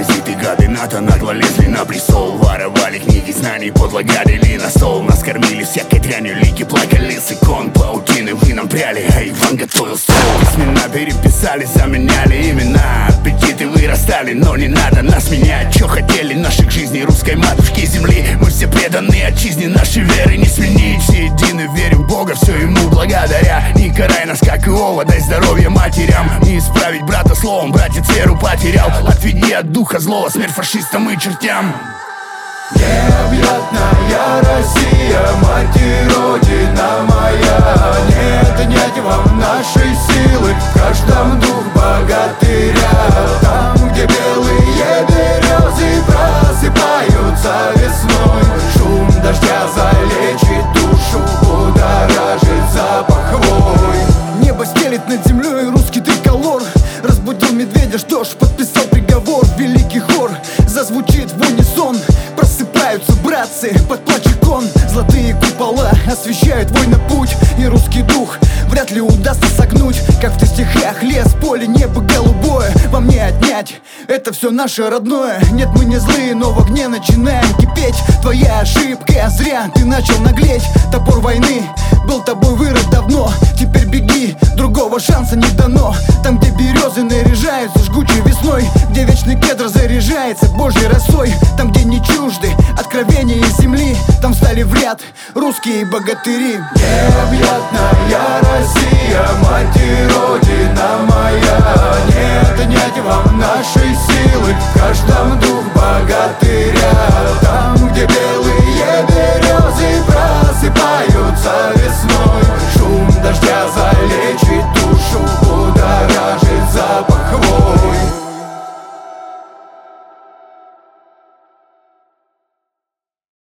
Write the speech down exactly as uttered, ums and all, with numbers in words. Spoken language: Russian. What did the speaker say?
паразиты, гады НАТО нагло лезли на престол. Воровали книги знаний, подло гадили на стол. Нас кормили всякой дрянью, лики плакали с икон. Паутины вы нам пряли, а Иван готовил стол. Письмена переписали, заменяли имена. Аппетиты вырастали, но не надо нас менять. Чё хотели наших жизней русской матушки земли? Мы все преданы отчизне, нашей веры не сменить. Все едины, верим в Бога, все ему благодаря. Не карай нас, как Иова, дай здоровья матерям. Не исправить брата словом, братец веру потерял. Отведи от духа злого, смерть фашистам и чертям. Необъятная Россия, мать и родина моя. Не отнять вам нашей силы, в каждом дух богатыря. Там, где белые березы просыпаются весной, шум дождя залечит душу, будоражит запах хвой. Небо стелит над землей русский триколор. Разбудил медведя, что ж, подписал приговор. Великий хор зазвучит в унисон. Просыпаются братцы под плач икон. Золотые купола освещают война путь. И русский дух вряд ли удастся согнуть. Как в стихах: лес, поле, небо голубое. Вам не отнять, это все наше родное. Нет, мы не злые, но в огне начинаем кипеть. Твоя ошибка, зря ты начал наглеть. Топор войны был тобой вырыт давно. Теперь беги, другого шанса не дано. Там, где березы наряжаются жгучей весной, где вечный кедр заряжается божьей росой, там, где не чужды откровения из земли, там встали в ряд русские богатыри. Необъятная Россия, мать и родина моя. Не отнять вам нашей силы, в каждом дух богатыря. Там, где белые березы просыпаются весной, шум дождя залечит душу.